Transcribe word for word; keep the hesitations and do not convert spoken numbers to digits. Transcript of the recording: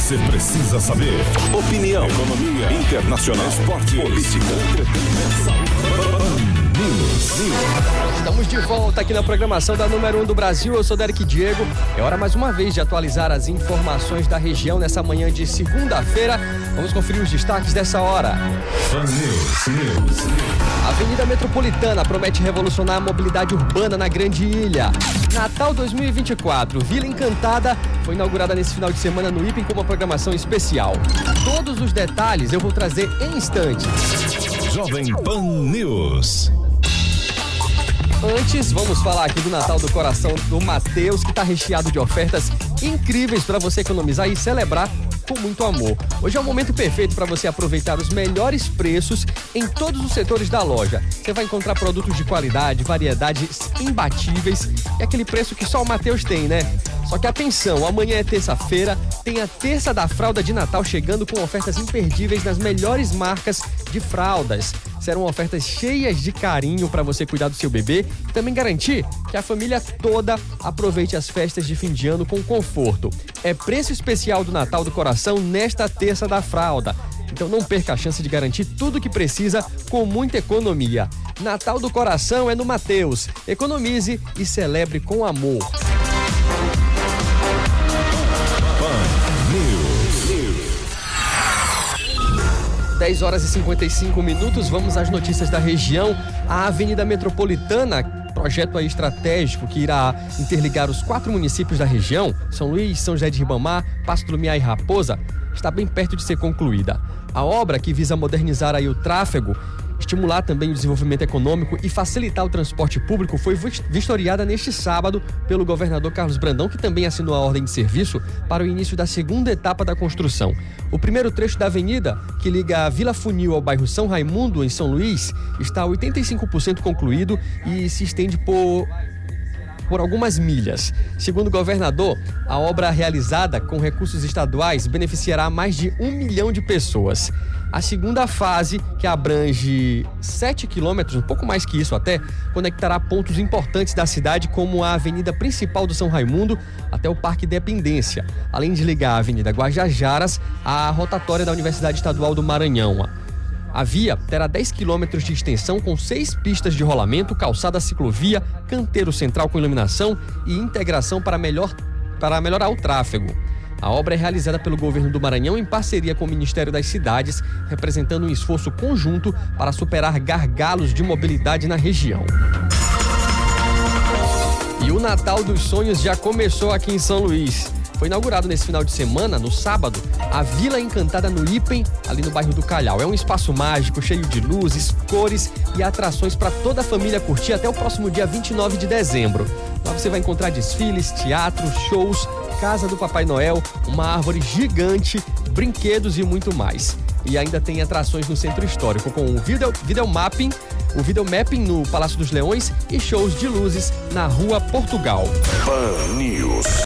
você precisa saber. Opinião, economia, internacional, esporte, política, entretenimento, saúde. Estamos de volta aqui na programação da número um do Brasil. Eu sou Derek Diego. É hora mais uma vez de atualizar as informações da região nessa manhã de segunda-feira. Vamos conferir os destaques dessa hora. News, News. A Avenida Metropolitana promete revolucionar a mobilidade urbana na Grande Ilha. Natal dois mil e vinte e quatro, Vila Encantada, foi inaugurada nesse final de semana no I P E M com uma programação especial. Todos os detalhes eu vou trazer em instantes. Jovem Pan News. Antes, vamos falar aqui do Natal do Coração do Mateus, que está recheado de ofertas incríveis para você economizar e celebrar com muito amor. Hoje é o momento perfeito para você aproveitar os melhores preços em todos os setores da loja. Você vai encontrar produtos de qualidade, variedades imbatíveis e aquele preço que só o Mateus tem, né? Só que atenção, amanhã é terça-feira, tem a Terça da Fralda de Natal chegando com ofertas imperdíveis nas melhores marcas de fraldas. Serão ofertas cheias de carinho para você cuidar do seu bebê e também garantir que a família toda aproveite as festas de fim de ano com conforto. É preço especial do Natal do Coração nesta Terça da Fralda. Então não perca a chance de garantir tudo o que precisa com muita economia. Natal do Coração é no Mateus. Economize e celebre com amor. dez horas e cinquenta e cinco minutos, vamos às notícias da região. A Avenida Metropolitana, projeto aí estratégico que irá interligar os quatro municípios da região, São Luís, São José de Ribamar, Pasto do Lumiar e Raposa, está bem perto de ser concluída. A obra, que visa modernizar aí o tráfego, estimular também o desenvolvimento econômico e facilitar o transporte público, foi vistoriada neste sábado pelo governador Carlos Brandão, que também assinou a ordem de serviço para o início da segunda etapa da construção. O primeiro trecho da avenida, que liga a Vila Funil ao bairro São Raimundo, em São Luís, está oitenta e cinco por cento concluído e se estende por... por algumas milhas. Segundo o governador, a obra realizada com recursos estaduais beneficiará mais de um milhão de pessoas. A segunda fase, que abrange sete quilômetros, um pouco mais que isso até, conectará pontos importantes da cidade, como a avenida principal do São Raimundo até o Parque Dependência, além de ligar a Avenida Guajajaras à rotatória da Universidade Estadual do Maranhão. A via terá dez quilômetros de extensão com seis pistas de rolamento, calçada ciclovia, canteiro central com iluminação e integração para, melhor, para melhorar o tráfego. A obra é realizada pelo governo do Maranhão em parceria com o Ministério das Cidades, representando um esforço conjunto para superar gargalos de mobilidade na região. E o Natal dos Sonhos já começou aqui em São Luís. Foi inaugurado nesse final de semana, no sábado, a Vila Encantada no I P E M, ali no bairro do Calhau. É um espaço mágico, cheio de luzes, cores e atrações para toda a família curtir até o próximo dia vinte e nove de dezembro. Lá você vai encontrar desfiles, teatro, shows, casa do Papai Noel, uma árvore gigante, brinquedos e muito mais. E ainda tem atrações no Centro Histórico, com o video, video mapping, o video mapping no Palácio dos Leões e shows de luzes na Rua Portugal. Pan News.